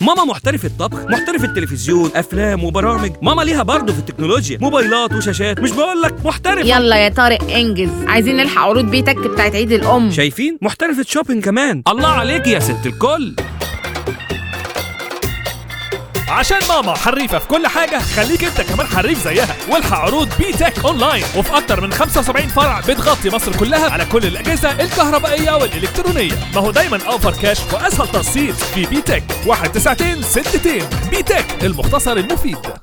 ماما محترفة طبخ، محترفة التلفزيون، افلام وبرامج. ماما ليها برضه في التكنولوجيا، موبايلات وشاشات. مش بقول لك محترفة؟ يلا يا طارق انجز، عايزين نلحق عروض بيتك بتاعت عيد الام. شايفين؟ محترفة شوبينج كمان. الله عليك يا ست الكل. عشان ماما حريفة في كل حاجة، خليك انت كمان حريف زيها والحق عروض بي تك اونلاين، وفي اكتر من 75 فرع بتغطي مصر كلها على كل الاجهزة الكهربائية والالكترونية. ما هو دايما اوفر كاش واسهل تقسيط في بي تك. 1 9 2 6 2. بي تك، المختصر المفيد.